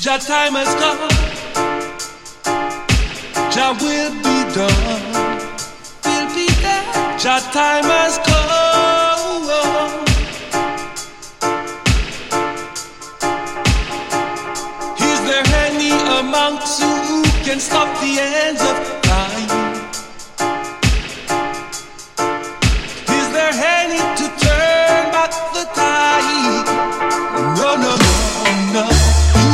Jah time has come. Jah will be done. Will be done. Jah time has come. Is there any amongst you who can stop the hands of God?